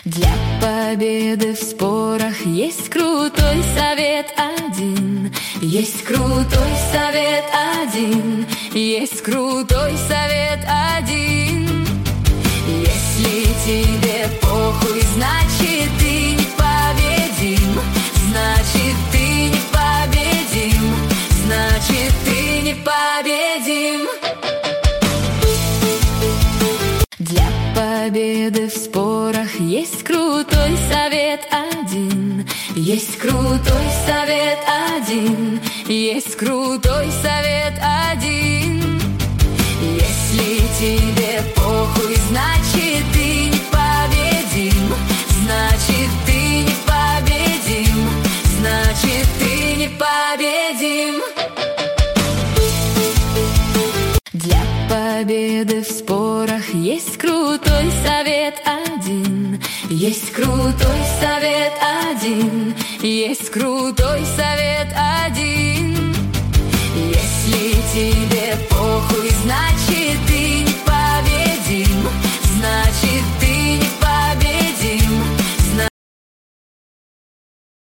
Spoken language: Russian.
Для победы в спорах есть крутой совет один. Есть крутой совет один. Есть крутой совет один. Если тебе похуй, значит ты непобедим. Значит ты непобедим. Значит ты непобедим. Для победы в спорах есть крутой совет один. Есть крутой совет один. Есть крутой совет один. Если тебе похуй, значит ты непобедим. Значит ты непобедим. Значит ты непобедим. Для победы в спорах есть крутой совет один. Есть крутой совет один. Есть крутой совет один. Если тебе похуй, значит